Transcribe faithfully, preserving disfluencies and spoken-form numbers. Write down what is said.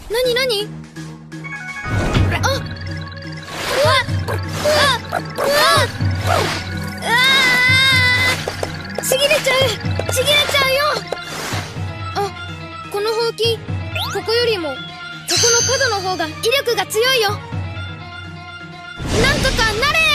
なになに？あっ、うわっ、うわっ、うわっ、うわっ、ちぎれちゃう、ちぎれちゃうよ。あ、このほうき、ここよりもそこの角の方が威力が強いよ。なんとかなれ！